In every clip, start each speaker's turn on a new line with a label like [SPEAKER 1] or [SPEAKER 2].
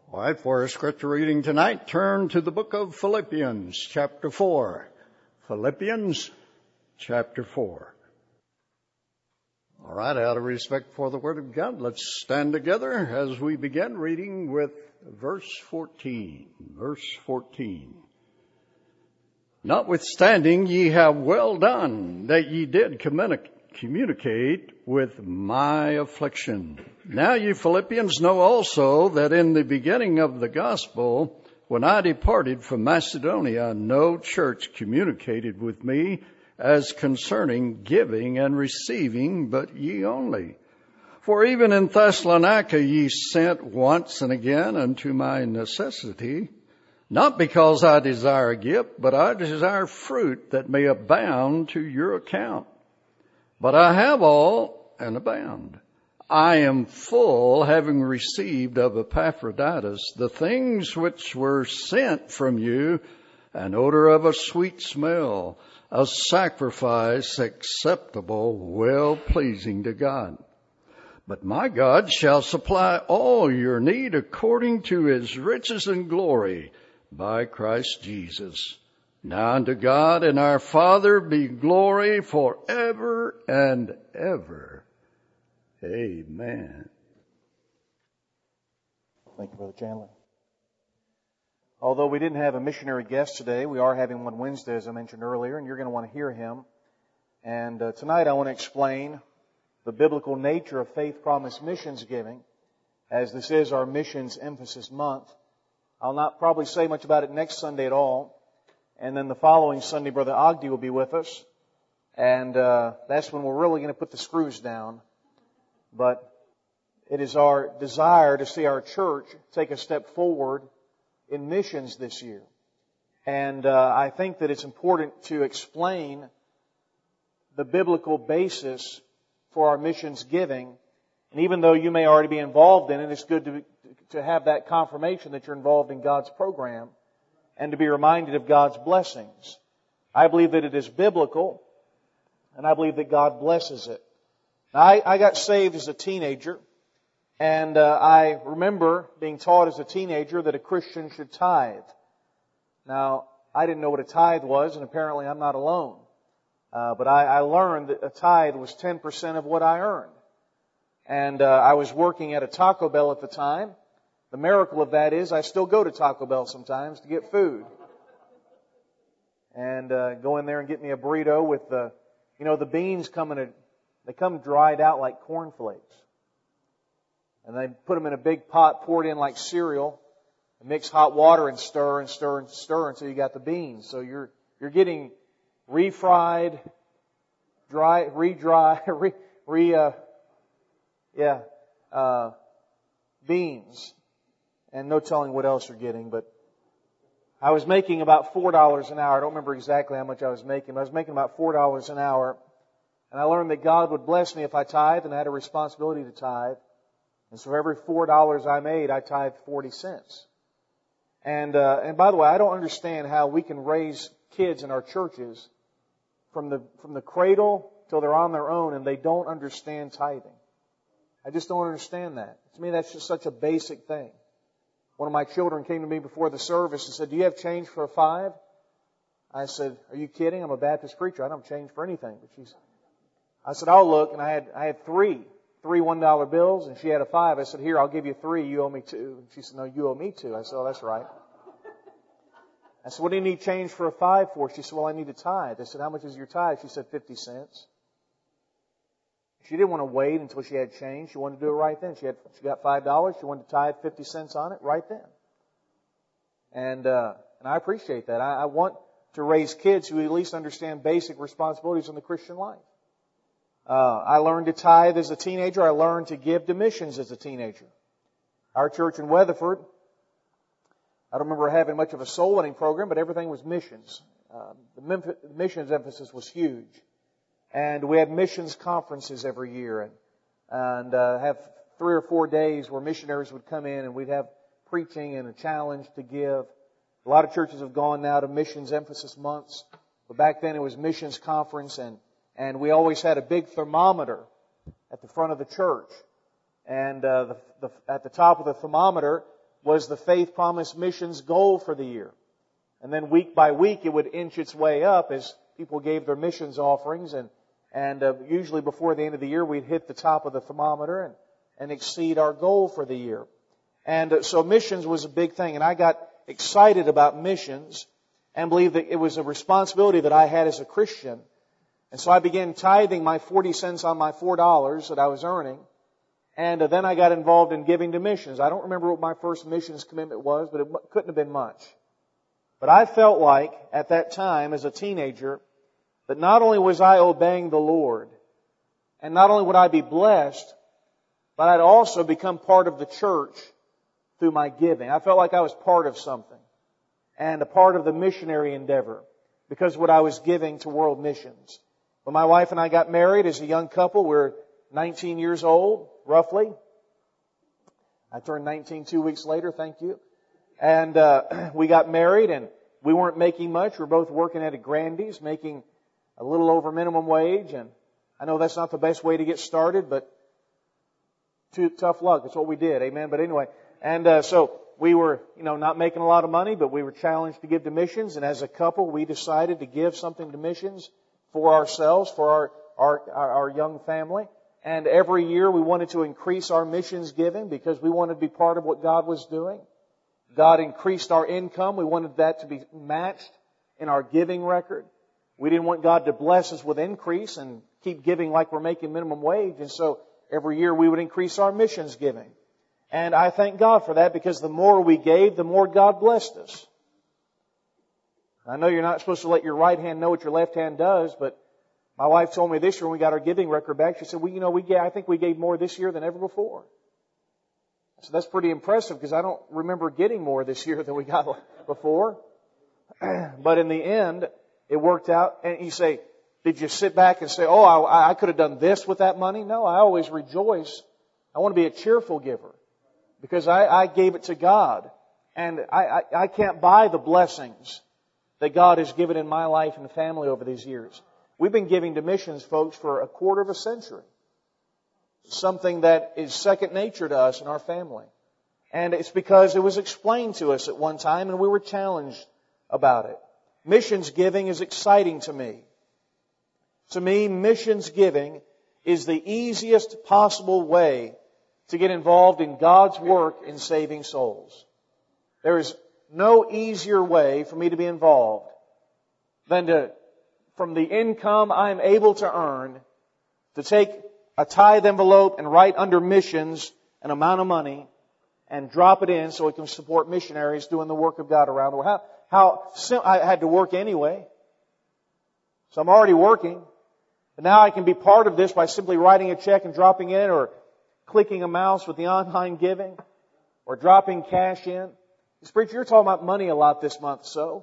[SPEAKER 1] All right, for our scripture reading tonight, turn to the book of Philippians, chapter 4. Philippians, chapter 4. All right, out of respect for the Word of God, let's stand together as we begin reading with verse 14. Verse 14. Notwithstanding, ye have well done that ye did communicate with my affliction. Now you Philippians know also that in the beginning of the gospel, when I departed from Macedonia, no church communicated with me as concerning giving and receiving, but ye only. For even in Thessalonica ye sent once and again unto my necessity, not because I desire a gift, but I desire fruit that may abound to your account. But I have all and abound. I am full, having received of Epaphroditus the things which were sent from you, an odor of a sweet smell, a sacrifice acceptable, well-pleasing to God. But my God shall supply all your need according to his riches and glory by Christ Jesus. Now unto God and our Father be glory forever and ever. Amen.
[SPEAKER 2] Thank you, Brother Chandler. Although we didn't have a missionary guest today, we are having one Wednesday, as I mentioned earlier, and you're going to want to hear him. And tonight I want to explain the biblical nature of Faith Promise Missions Giving, as this is our Missions Emphasis Month. I'll not probably say much about it next Sunday at all. And then the following Sunday, Brother Ogdi will be with us. And that's when we're really going to put the screws down. But it is our desire to see our church take a step forward in missions this year. And I think that it's important to explain the biblical basis for our missions giving. And even though you may already be involved in it, it's good to have that confirmation that you're involved in God's program and to be reminded of God's blessings. I believe that it is biblical, and I believe that God blesses it. Now, I got saved as a teenager, and I remember being taught as a teenager that a Christian should tithe. Now, I didn't know what a tithe was, and apparently I'm not alone. But I learned that a tithe was 10% of what I earned. And I was working at a Taco Bell at the time. The miracle of that is I still go to Taco Bell sometimes to get food. And go in there and get me a burrito with the beans they come dried out like cornflakes. And they put them in a big pot, pour it in like cereal, and mix hot water and stir and stir and stir until you got the beans. So you're getting refried, beans. And no telling what else you're getting, but I was making about $4 an hour. I don't remember exactly how much I was making, but I was making about $4 an hour. And I learned that God would bless me if I tithed, and I had a responsibility to tithe. And so for every $4 I made, I tithed 40 cents. And by the way, I don't understand how we can raise kids in our churches from the cradle till they're on their own and they don't understand tithing. I just don't understand that. To me, that's just such a basic thing. One of my children came to me before the service and said, "Do you have change for a 5?" I said, "Are you kidding? I'm a Baptist preacher. I don't have change for anything." But I said, "I'll look." And I had three $1 bills, and she had a 5. I said, "Here, I'll give you 3. You owe me 2." And she said, "No, you owe me 2." I said, "Oh, that's right." I said, "What do you need change for a 5 for?" She said, "Well, I need a tithe." I said, "How much is your tithe?" She said, 50 cents. She didn't want to wait until she had change. She wanted to do it right then. She got $5. She wanted to tithe 50 cents on it right then. And I appreciate that. I want to raise kids who at least understand basic responsibilities in the Christian life. I learned to tithe as a teenager. I learned to give to missions as a teenager. Our church in Weatherford, I don't remember having much of a soul winning program, but everything was missions. The missions emphasis was huge. And we had missions conferences every year and have 3 or 4 days where missionaries would come in and we'd have preaching and a challenge to give. A lot of churches have gone now to missions emphasis months. But back then it was missions conference and we always had a big thermometer at the front of the church. And at the top of the thermometer, was the Faith Promise Missions goal for the year. And then week by week it would inch its way up as people gave their missions offerings. And usually before the end of the year we'd hit the top of the thermometer and exceed our goal for the year. And so missions was a big thing. And I got excited about missions and believed that it was a responsibility that I had as a Christian. And so I began tithing my 40 cents on my $4 that I was earning. And then I got involved in giving to missions. I don't remember what my first missions commitment was, but it couldn't have been much. But I felt like, at that time, as a teenager, that not only was I obeying the Lord, and not only would I be blessed, but I'd also become part of the church through my giving. I felt like I was part of something, and a part of the missionary endeavor, because of what I was giving to world missions. When my wife and I got married as a young couple, we were 19 years old, roughly. I turned 19 2 weeks later, thank you. And we got married, and we weren't making much. We were both working at a Grandy's, making a little over minimum wage. And I know that's not the best way to get started, but tough luck. That's what we did, amen. But anyway, and so we were, not making a lot of money, but we were challenged to give to missions. And as a couple, we decided to give something to missions for ourselves, for our young family. And every year we wanted to increase our missions giving because we wanted to be part of what God was doing. God increased our income. We wanted that to be matched in our giving record. We didn't want God to bless us with increase and keep giving like we're making minimum wage. And so every year we would increase our missions giving. And I thank God for that because the more we gave, the more God blessed us. I know you're not supposed to let your right hand know what your left hand does, but my wife told me this year when we got our giving record back, she said, I think we gave more this year than ever before. So that's pretty impressive because I don't remember getting more this year than we got before. But in the end, it worked out. And you say, did you sit back and say, I could have done this with that money? No, I always rejoice. I want to be a cheerful giver because I gave it to God. And I can't buy the blessings that God has given in my life and family over these years. We've been giving to missions, folks, for a quarter of a century. Something that is second nature to us and our family. And it's because it was explained to us at one time and we were challenged about it. Missions giving is exciting to me. To me, missions giving is the easiest possible way to get involved in God's work in saving souls. There is no easier way for me to be involved than from the income I'm able to earn, to take a tithe envelope and write under missions an amount of money and drop it in so it can support missionaries doing the work of God around the world. I had to work anyway. So I'm already working. But now I can be part of this by simply writing a check and dropping in, or clicking a mouse with the online giving, or dropping cash in. Preacher, you're talking about money a lot this month, so?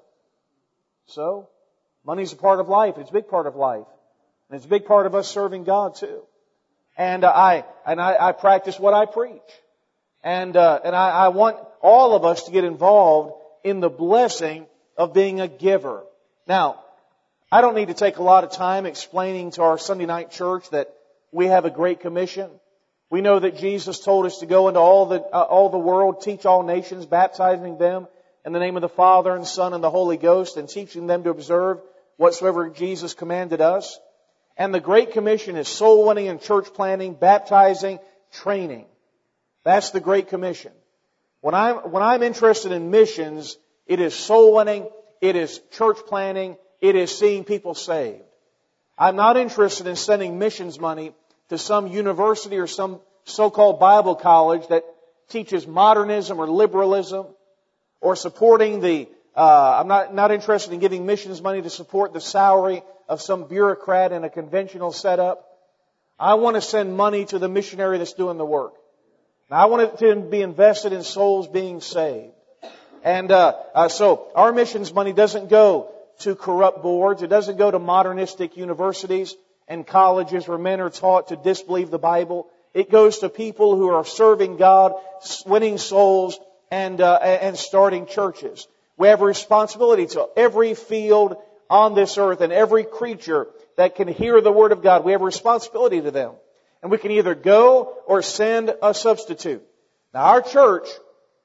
[SPEAKER 2] Money's a part of life. It's a big part of life. And it's a big part of us serving God too. And I practice what I preach. And I want all of us to get involved in the blessing of being a giver. Now, I don't need to take a lot of time explaining to our Sunday night church that we have a great commission. We know that Jesus told us to go into all the world, teach all nations, baptizing them in the name of the Father and Son and the Holy Ghost, and teaching them to observe whatsoever Jesus commanded us. And the Great Commission is soul winning and church planting, baptizing, training. That's the Great Commission. When I'm interested in missions, it is soul winning, it is church planting, it is seeing people saved. I'm not interested in sending missions money to some university or some so-called Bible college that teaches modernism or liberalism, or supporting I'm not interested in giving missions money to support the salary of some bureaucrat in a conventional setup. I want to send money to the missionary that's doing the work. Now, I want it to be invested in souls being saved. And so our missions money doesn't go to corrupt boards. It doesn't go to modernistic universities and colleges where men are taught to disbelieve the Bible. It goes to people who are serving God, winning souls, and starting churches. We have a responsibility to every field on this earth and every creature that can hear the Word of God. We have a responsibility to them. And we can either go or send a substitute. Now, our church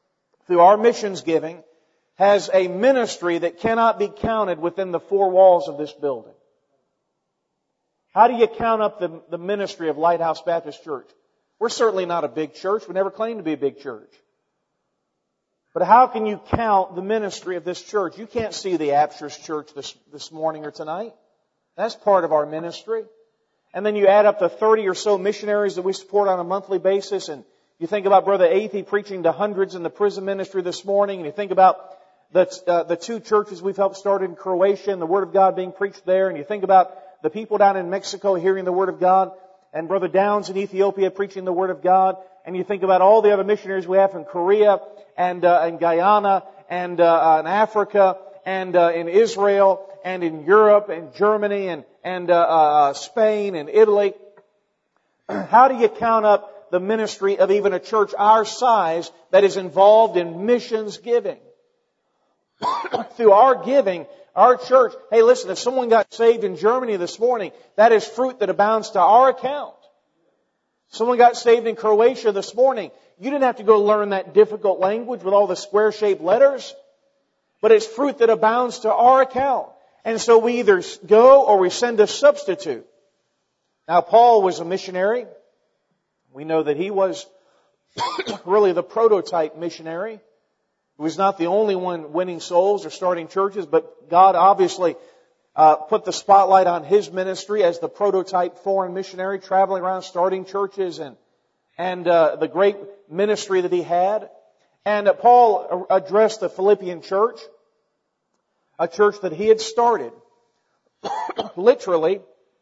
[SPEAKER 2] through our missions giving, has a ministry that cannot be counted within the four walls of this building. How do you count up the ministry of Lighthouse Baptist Church? We're certainly not a big church. We never claimed to be a big church. But how can you count the ministry of this church? You can't see the Apshurst Church this morning or tonight. That's part of our ministry. And then you add up the 30 or so missionaries that we support on a monthly basis, and you think about Brother Athey preaching to hundreds in the prison ministry this morning, and you think about the two churches we've helped start in Croatia and the Word of God being preached there, and you think about the people down in Mexico hearing the Word of God, and Brother Downs in Ethiopia preaching the Word of God, and you think about all the other missionaries we have in Korea and Guyana and in Africa and in Israel and in Europe and Germany and Spain and Italy. How do you count up the ministry of even a church our size that is involved in missions giving? Through our giving, our church, hey listen, if someone got saved in Germany this morning, that is fruit that abounds to our account. Someone got saved in Croatia this morning, you didn't have to go learn that difficult language with all the square-shaped letters, but it's fruit that abounds to our account. And so we either go or we send a substitute. Now Paul was a missionary. We know that he was really the prototype missionary. He was not the only one winning souls or starting churches, but God obviously put the spotlight on his ministry as the prototype foreign missionary, traveling around starting churches and the great ministry that he had. And Paul addressed the Philippian church, a church that he had started. Literally,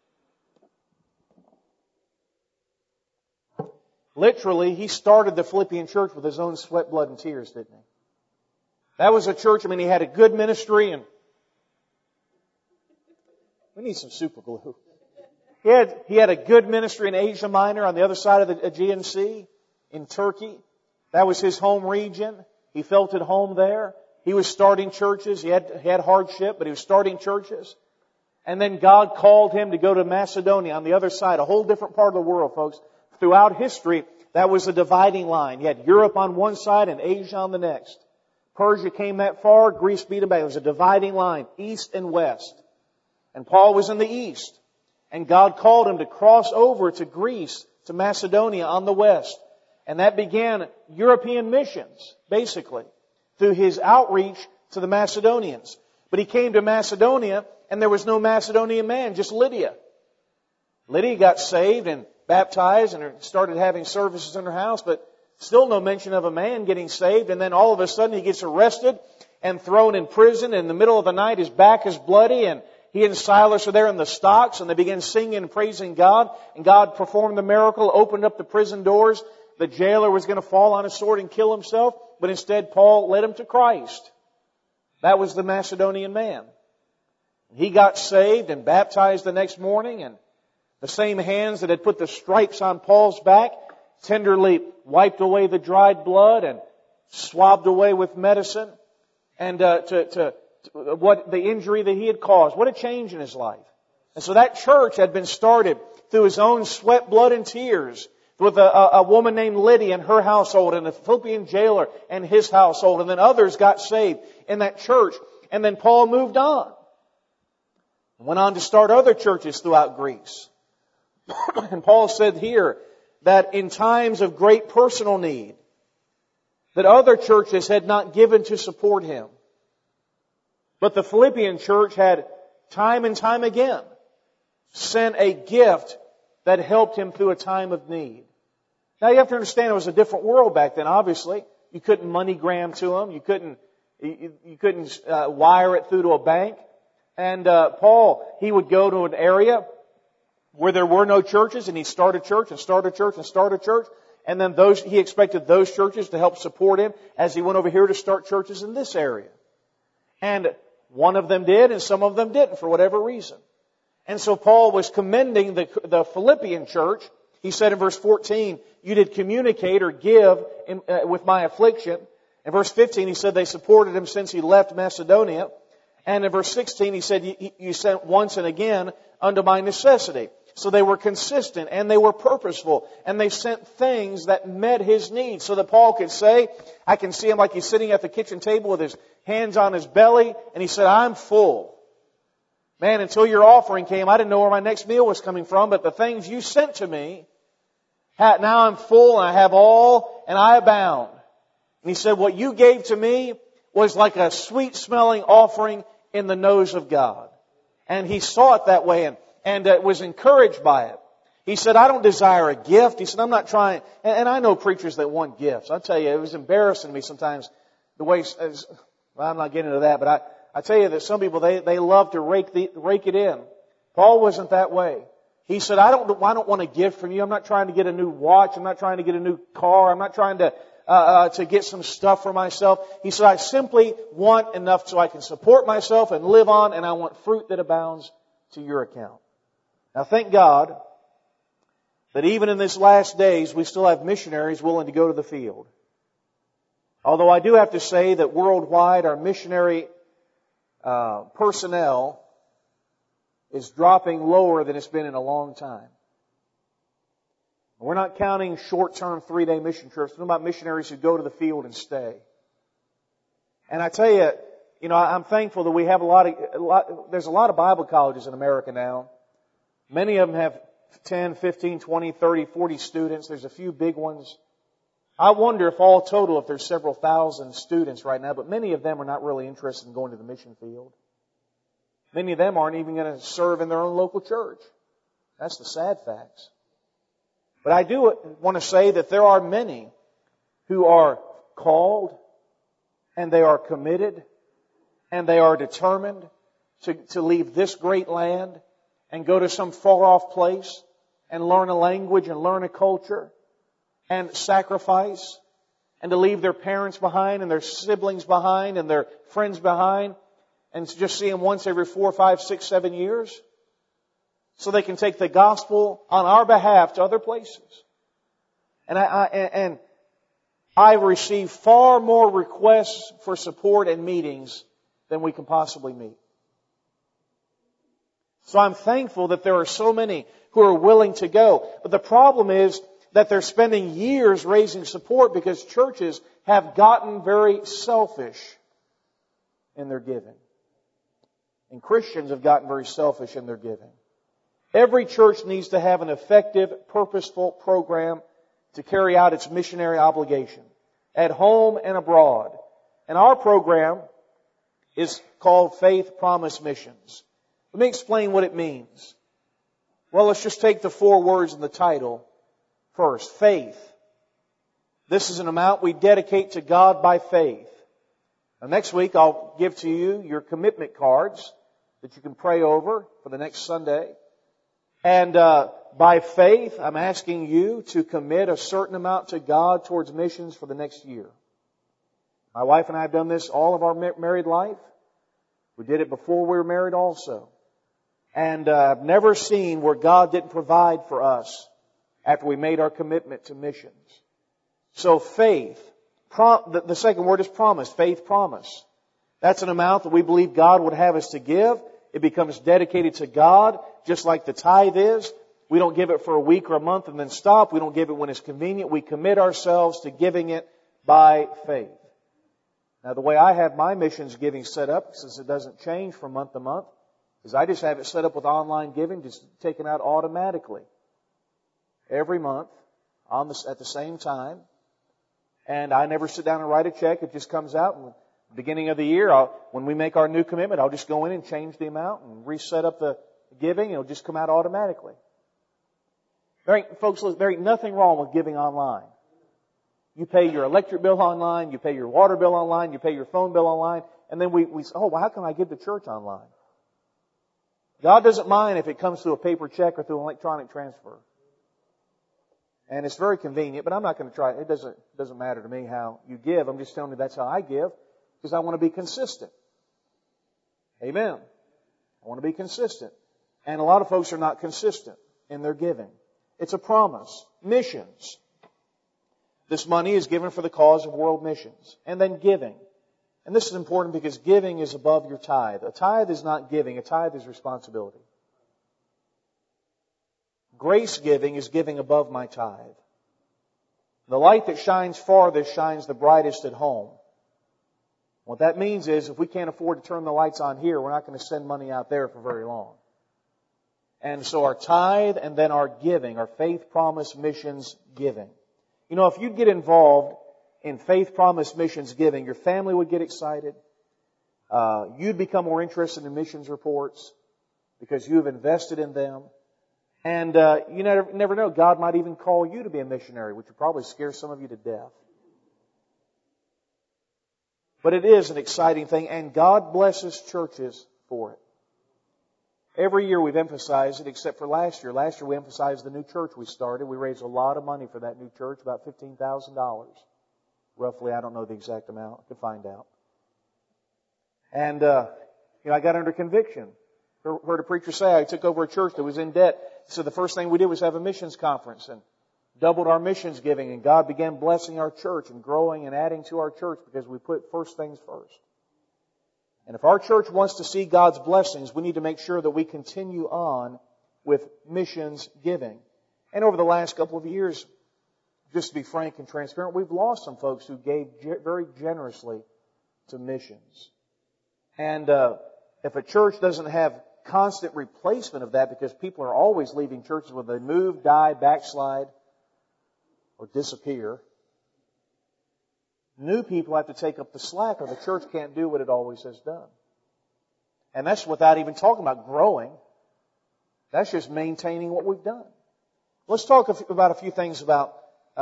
[SPEAKER 2] he started the Philippian church with his own sweat, blood, and tears, didn't he? That was a church, he had a good ministry, and we need some super glue. He had a good ministry in Asia Minor on the other side of the Aegean Sea, in Turkey. That was his home region. He felt at home there. He was starting churches. He had hardship, but he was starting churches. And then God called him to go to Macedonia on the other side, a whole different part of the world, folks. Throughout history, that was a dividing line. You had Europe on one side and Asia on the next. Persia came that far, Greece beat them back. It was a dividing line, east and west. And Paul was in the east. And God called him to cross over to Greece, to Macedonia on the west. And that began European missions, basically, through his outreach to the Macedonians. But he came to Macedonia, and there was no Macedonian man, just Lydia. Lydia got saved and baptized and started having services in her house, but still no mention of a man getting saved. And then all of a sudden he gets arrested and thrown in prison. In the middle of the night his back is bloody, and he and Silas are there in the stocks, and they begin singing and praising God. And God performed the miracle, opened up the prison doors. The jailer was going to fall on his sword and kill himself, but instead Paul led him to Christ. That was the Macedonian man. He got saved and baptized the next morning, and the same hands that had put the stripes on Paul's back tenderly wiped away the dried blood and swabbed away with medicine and what the injury that he had caused. What a change in his life. And so that church had been started through his own sweat, blood, and tears, with a woman named Lydia and her household, and a Philippian jailer and his household, and then others got saved in that church. And then Paul moved on. Went on to start other churches throughout Greece. And Paul said here that in times of great personal need, that other churches had not given to support him. But the Philippian church had time and time again sent a gift that helped him through a time of need. Now you have to understand it was a different world back then, obviously. You couldn't MoneyGram to them. You couldn't wire it through to a bank. And Paul, he would go to an area where there were no churches, and he'd start a church and start a church and start a church. And then he expected those churches to help support him as he went over here to start churches in this area. And one of them did, and some of them didn't for whatever reason. And so Paul was commending the Philippian church. He said in verse 14, you did communicate or give with my affliction. In verse 15, he said they supported him since he left Macedonia. And in verse 16, he said, you sent once and again unto my necessity. So they were consistent and they were purposeful. And they sent things that met his needs so that Paul could say, I can see him like he's sitting at the kitchen table with his hands on his belly. And he said, I'm full. Man, until your offering came, I didn't know where my next meal was coming from. But the things you sent to me, now I'm full and I have all and I abound. And he said, what you gave to me was like a sweet smelling offering in the nose of God. And he saw it that way and was encouraged by it. He said, I don't desire a gift. He said, I'm not trying. And I know preachers that want gifts. I'll tell you, it was embarrassing to me sometimes the way, well, I'm not getting into that, but I tell you that some people, they love to rake it in. Paul wasn't that way. He said, I don't want a gift from you. I'm not trying to get a new watch. I'm not trying to get a new car. I'm not trying to get some stuff for myself. He said, I simply want enough so I can support myself and live on, and I want fruit that abounds to your account. Now thank God that even in these last days, we still have missionaries willing to go to the field. Although I do have to say that worldwide, our missionary personnel is dropping lower than it's been in a long time. We're not counting short-term 3-day mission trips. We're talking about missionaries who go to the field and stay. And I tell you, I'm thankful that we have there's a lot of Bible colleges in America now. Many of them have 10, 15, 20, 30, 40 students. There's a few big ones. I wonder if all total, if there's several thousand students right now, but many of them are not really interested in going to the mission field. Many of them aren't even going to serve in their own local church. That's the sad facts. But I do want to say that there are many who are called and they are committed and they are determined to leave this great land and go to some far-off place and learn a language and learn a culture and sacrifice and to leave their parents behind and their siblings behind and their friends behind and to just see them once every 4, 5, 6, 7 years so they can take the gospel on our behalf to other places. And I receive far more requests for support and meetings than we can possibly meet. So I'm thankful that there are so many who are willing to go. But the problem is that they're spending years raising support because churches have gotten very selfish in their giving. And Christians have gotten very selfish in their giving. Every church needs to have an effective, purposeful program to carry out its missionary obligation at home and abroad. And our program is called Faith Promise Missions. Let me explain what it means. Well, let's just take the 4 words in the title first. Faith. This is an amount we dedicate to God by faith. Now, next week I'll give to you your commitment cards that you can pray over for the next Sunday. And by faith, I'm asking you to commit a certain amount to God towards missions for the next year. My wife and I have done this all of our married life. We did it before we were married also. And I've never seen where God didn't provide for us after we made our commitment to missions. So faith. The second word is promise. Faith promise. That's an amount that we believe God would have us to give. It becomes dedicated to God, just like the tithe is. We don't give it for a week or a month and then stop. We don't give it when it's convenient. We commit ourselves to giving it by faith. Now, the way I have my missions giving set up, since it doesn't change from month to month, is I just have it set up with online giving, just taken out automatically every month at the same time. And I never sit down and write a check. It just comes out. And at the beginning of the year, when we make our new commitment, I'll just go in and change the amount and reset up the giving. It'll just come out automatically. Folks, there ain't nothing wrong with giving online. You pay your electric bill online, you pay your water bill online, you pay your phone bill online, and then we say, oh, well, how can I give to church online? God doesn't mind if it comes through a paper check or through an electronic transfer. And it's very convenient, but I'm not going to try it. It doesn't matter to me how you give. I'm just telling you that's how I give because I want to be consistent. Amen. I want to be consistent. And a lot of folks are not consistent in their giving. It's a promise. Missions. This money is given for the cause of world missions. And then giving. And this is important because giving is above your tithe. A tithe is not giving. A tithe is responsibility. Grace giving is giving above my tithe. The light that shines farthest shines the brightest at home. What that means is if we can't afford to turn the lights on here, we're not going to send money out there for very long. And so our tithe and then our giving, our faith promise missions giving. You know, if you'd get involved in faith promise missions giving, your family would get excited. You'd become more interested in missions reports because you've invested in them. And you never know, God might even call you to be a missionary, which would probably scare some of you to death. But it is an exciting thing, and God blesses churches for it. Every year we've emphasized it, except for last year. Last year we emphasized the new church we started. We raised a lot of money for that new church, about $15,000. Roughly, I don't know the exact amount. I could find out. And, I got under conviction. Heard a preacher say, I took over a church that was in debt. So the first thing we did was have a missions conference and doubled our missions giving. And God began blessing our church and growing and adding to our church because we put first things first. And if our church wants to see God's blessings, we need to make sure that we continue on with missions giving. And over the last couple of years, just to be frank and transparent, we've lost some folks who gave very generously to missions. And if a church doesn't have constant replacement of that, because people are always leaving churches when they move, die, backslide, or disappear, new people have to take up the slack or the church can't do what it always has done. And that's without even talking about growing. That's just maintaining what we've done. Let's talk about a few things about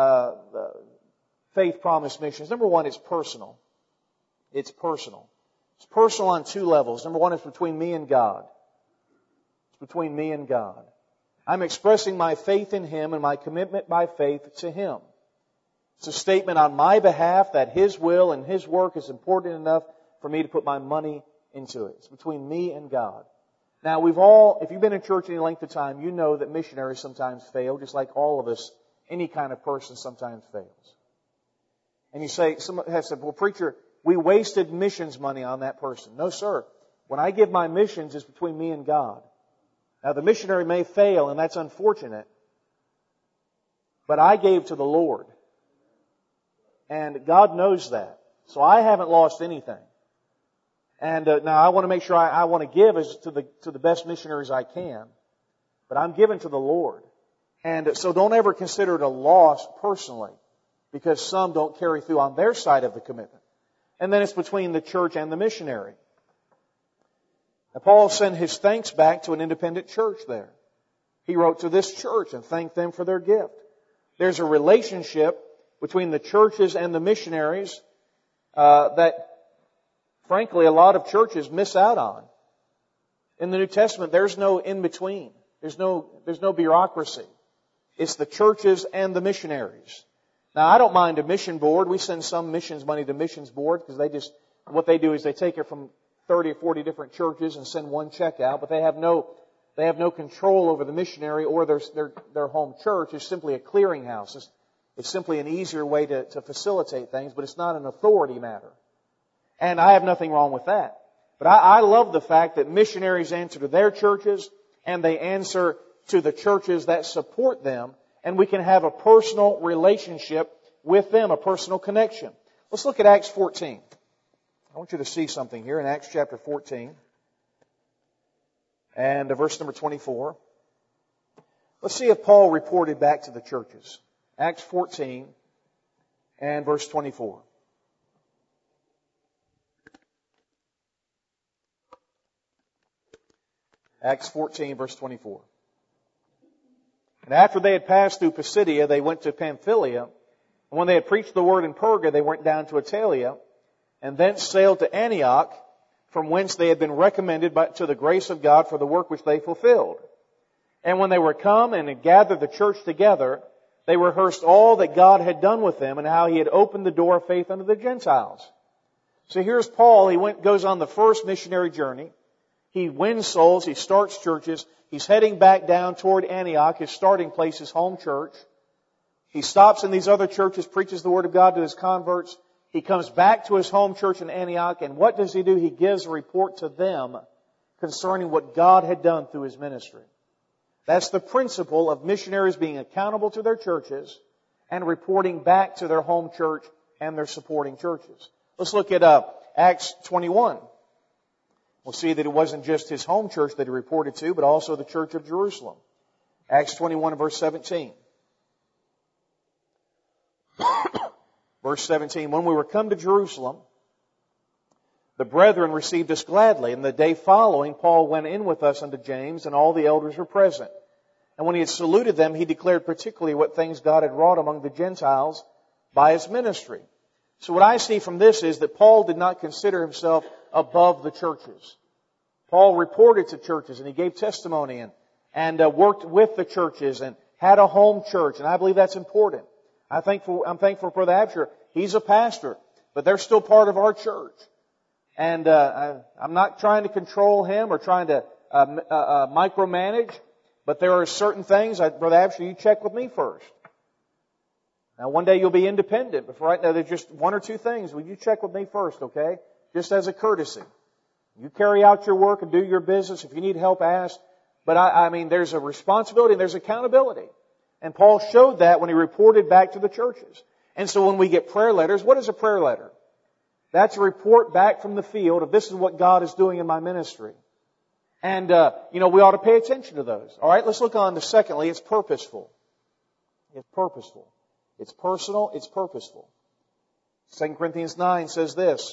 [SPEAKER 2] faith promise missions. Number one, it's personal. It's personal. It's personal on two levels. Number one, it's between me and God. It's between me and God. I'm expressing my faith in Him and my commitment by faith to Him. It's a statement on my behalf that His will and His work is important enough for me to put my money into it. It's between me and God. Now, if you've been in church any length of time, you know that missionaries sometimes fail, just like all of us, any kind of person sometimes fails. And you say, someone has said, well, preacher, we wasted missions money on that person. No, sir. When I give my missions, it's between me and God. Now, the missionary may fail, and that's unfortunate. But I gave to the Lord. And God knows that. So I haven't lost anything. And now I want to make sure I want to give to the best missionaries I can. But I'm giving to the Lord. And so don't ever consider it a loss personally, because some don't carry through on their side of the commitment. And then it's between the church and the missionary. Now, Paul sent his thanks back to an independent church there. He wrote to this church and thanked them for their gift. There's a relationship between the churches and the missionaries that, frankly, a lot of churches miss out on. In the New Testament, there's no in-between. There's no bureaucracy. It's the churches and the missionaries. Now, I don't mind a mission board. We send some missions money to missions board because what they do is they take it from 30 or 40 different churches and send one check out, but they have no control over the missionary or their home church. It's simply a clearinghouse. It's simply an easier way to facilitate things, but it's not an authority matter. And I have nothing wrong with that. But I love the fact that missionaries answer to their churches and they answer to the churches that support them, and we can have a personal relationship with them, a personal connection. Let's look at Acts 14. I want you to see something here in Acts chapter 14 and verse number 24. Let's see if Paul reported back to the churches. Acts 14 and verse 24. Acts 14, verse 24. And after they had passed through Pisidia, they went to Pamphylia. And when they had preached the word in Perga, they went down to Attalia, and thence sailed to Antioch, from whence they had been recommended to the grace of God for the work which they fulfilled. And when they were come and had gathered the church together, they rehearsed all that God had done with them and how He had opened the door of faith unto the Gentiles. So here's Paul. He goes on the first missionary journey. He wins souls. He starts churches. He's heading back down toward Antioch, his starting place, his home church. He stops in these other churches, preaches the Word of God to his converts. He comes back to his home church in Antioch, and what does he do? He gives a report to them concerning what God had done through his ministry. That's the principle of missionaries being accountable to their churches and reporting back to their home church and their supporting churches. Let's look at Acts 21. We'll see that it wasn't just his home church that he reported to, but also the church of Jerusalem. Acts 21 and verse 17. Verse 17, when we were come to Jerusalem, the brethren received us gladly, and the day following Paul went in with us unto James, and all the elders were present. And when he had saluted them, he declared particularly what things God had wrought among the Gentiles by his ministry. So what I see from this is that Paul did not consider himself above the churches. Paul reported to churches, and he gave testimony and worked with the churches and had a home church, and I believe that's important. I'm thankful for Brother Absher. He's a pastor, but they're still part of our church. And I'm not trying to control him or trying to micromanage, but there are certain things, Brother Absher, you check with me first. Now, one day you'll be independent, but for right now, there's just one or two things. Will you check with me first, okay? Just as a courtesy. You carry out your work and do your business. If you need help, ask. But I mean, there's a responsibility and there's accountability. And Paul showed that when he reported back to the churches. And so when we get prayer letters, what is a prayer letter? That's a report back from the field of this is what God is doing in my ministry. And, we ought to pay attention to those. All right, let's look on to secondly, it's purposeful. It's purposeful. It's personal, it's purposeful. 2 Corinthians 9 says this.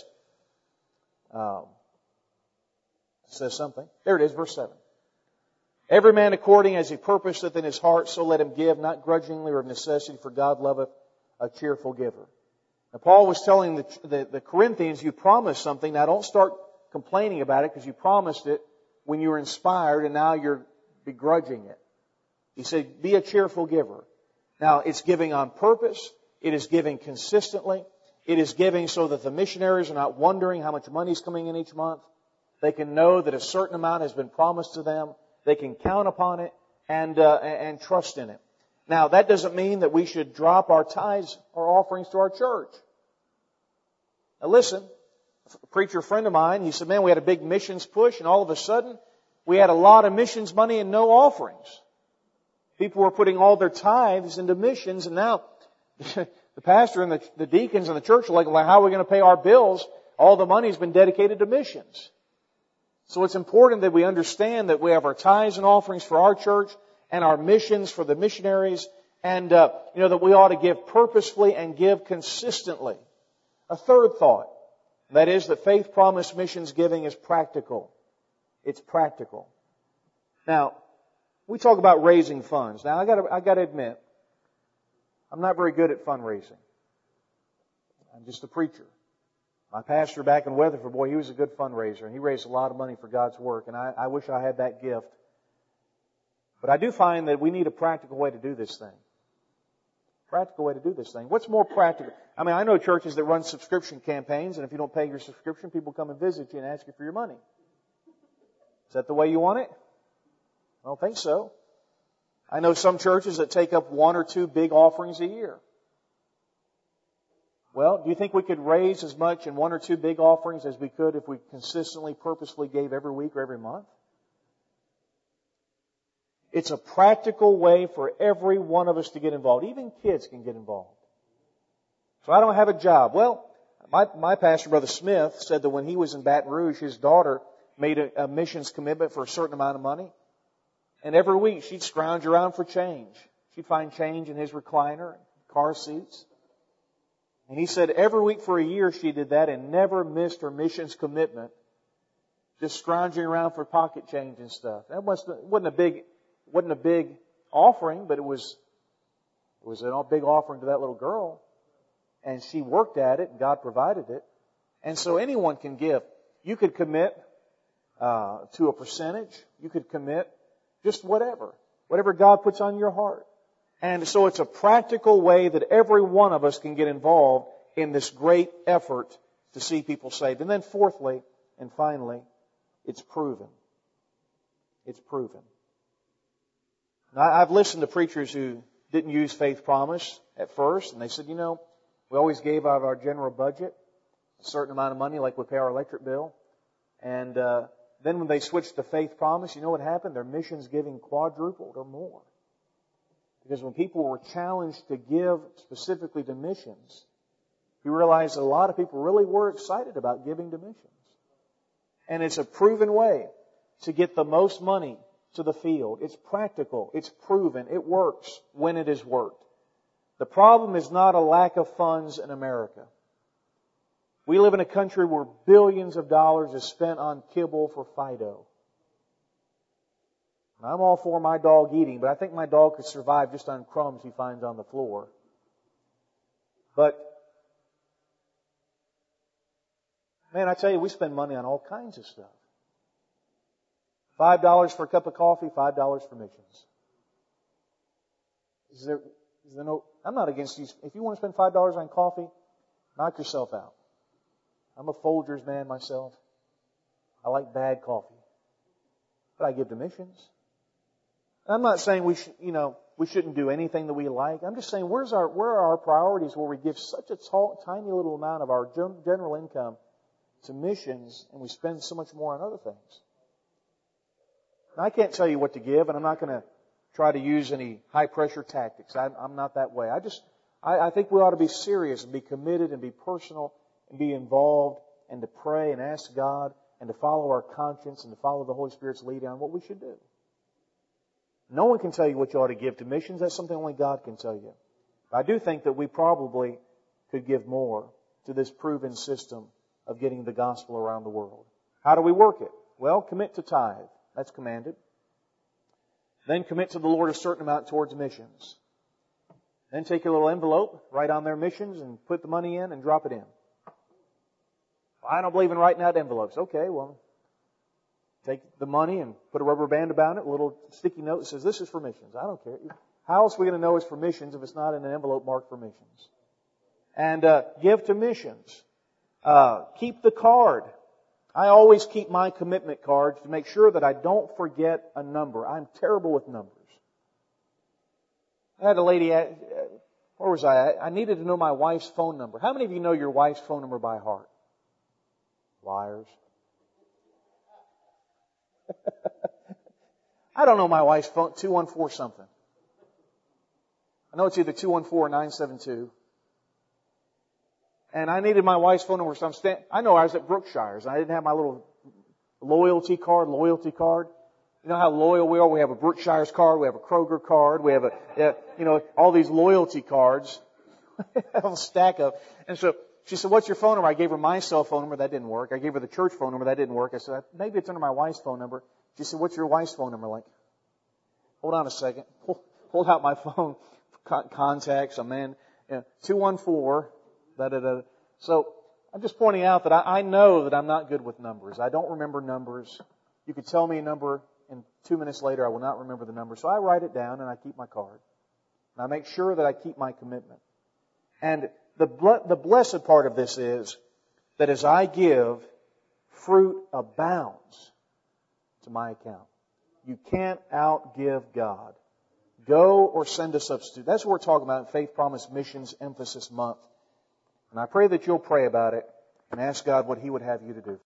[SPEAKER 2] Says something. There it is, verse 7. Every man according as he purposeth in his heart, so let him give, not grudgingly or of necessity, for God loveth a cheerful giver. Now, Paul was telling the Corinthians, you promised something. Now, don't start complaining about it because you promised it when you were inspired and now you're begrudging it. He said, be a cheerful giver. Now, it's giving on purpose. It is giving consistently. It is giving so that the missionaries are not wondering how much money is coming in each month. They can know that a certain amount has been promised to them. They can count upon it and trust in it. Now, that doesn't mean that we should drop our tithes or offerings to our church. Now, listen, a preacher friend of mine, he said, man, we had a big missions push, and all of a sudden, we had a lot of missions money and no offerings. People were putting all their tithes into missions, and now the pastor and the deacons in the church are like, well, how are we going to pay our bills? All the money has been dedicated to missions. So it's important that we understand that we have our tithes and offerings for our church and our missions for the missionaries, and that we ought to give purposefully and give consistently. A third thought, that is that faith promise missions giving is practical. It's practical. Now, we talk about raising funds. Now, I got to admit, I'm not very good at fundraising. I'm just a preacher. My pastor back in Weatherford, boy, he was a good fundraiser, and he raised a lot of money for God's work, and I wish I had that gift. But I do find that we need a practical way to do this thing. Practical way to do this thing. What's more practical? I mean, I know churches that run subscription campaigns, and if you don't pay your subscription, people come and visit you and ask you for your money. Is that the way you want it? I don't think so. I know some churches that take up one or two big offerings a year. Well, do you think we could raise as much in one or two big offerings as we could if we consistently, purposefully gave every week or every month? It's a practical way for every one of us to get involved. Even kids can get involved. So I don't have a job. Well, my pastor, Brother Smith, said that when he was in Baton Rouge, his daughter made a missions commitment for a certain amount of money. And every week she'd scrounge around for change. She'd find change in his recliner, car seats. And he said every week for a year she did that and never missed her missions commitment, just scrounging around for pocket change and stuff. That wasn't a big offering, but it was a big offering to that little girl. And she worked at it, and God provided it. And so anyone can give. You could commit to a percentage. You could commit just whatever God puts on your heart. And so it's a practical way that every one of us can get involved in this great effort to see people saved. And then fourthly and finally, it's proven. It's proven. Now, I've listened to preachers who didn't use faith promise at first, and they said, we always gave out of our general budget a certain amount of money, like we pay our electric bill. And then when they switched to Faith Promise, you know what happened? Their missions giving quadrupled or more. Because when people were challenged to give specifically to missions, you realize that a lot of people really were excited about giving to missions. And it's a proven way to get the most money to the field. It's practical. It's proven. It works when it is worked. The problem is not a lack of funds in America. We live in a country where billions of dollars is spent on kibble for Fido. I'm all for my dog eating, but I think my dog could survive just on crumbs he finds on the floor. But, man, I tell you, we spend money on all kinds of stuff. $5 for a cup of coffee, $5 for missions. Is there no, I'm not against you. If you want to spend $5 on coffee, knock yourself out. I'm a Folgers man myself. I like bad coffee. But I give to missions. I'm not saying we shouldn't do anything that we like. I'm just saying where are our priorities where we give such a tiny little amount of our general income to missions and we spend so much more on other things. Now, I can't tell you what to give, and I'm not going to try to use any high pressure tactics. I'm not that way. I think we ought to be serious and be committed and be personal and be involved and to pray and ask God and to follow our conscience and to follow the Holy Spirit's leading on what we should do. No one can tell you what you ought to give to missions. That's something only God can tell you. I do think that we probably could give more to this proven system of getting the gospel around the world. How do we work it? Well, commit to tithe. That's commanded. Then commit to the Lord a certain amount towards missions. Then take your little envelope, write on there missions, and put the money in and drop it in. I don't believe in writing out envelopes. Okay, well, take the money and put a rubber band about it, a little sticky note that says, this is for missions. I don't care. How else are we going to know it's for missions if it's not in an envelope marked for missions? And give to missions. Keep the card. I always keep my commitment card to make sure that I don't forget a number. I'm terrible with numbers. I had a lady, where was I? I needed to know my wife's phone number. How many of you know your wife's phone number by heart? Liars. I don't know my wife's phone, 214 something. I know it's either 214 or 972. And I needed my wife's phone number. So I know I was at Brookshire's. I didn't have my little loyalty card. You know how loyal we are? We have a Brookshire's card. We have a Kroger card. We have all these loyalty cards. A stack of. And so she said, what's your phone number? I gave her my cell phone number. That didn't work. I gave her the church phone number. That didn't work. I said, maybe it's under my wife's phone number. She said, what's your wife's phone number like? Hold on a second. Hold out my phone. Contacts. 214. So I'm just pointing out that I know that I'm not good with numbers. I don't remember numbers. You could tell me a number, and 2 minutes later I will not remember the number. So I write it down and I keep my card. And I make sure that I keep my commitment. And the blessed part of this is that as I give, fruit abounds to my account. You can't outgive God. Go or send a substitute. That's what we're talking about in Faith Promise Missions Emphasis Month. And I pray that you'll pray about it and ask God what He would have you to do.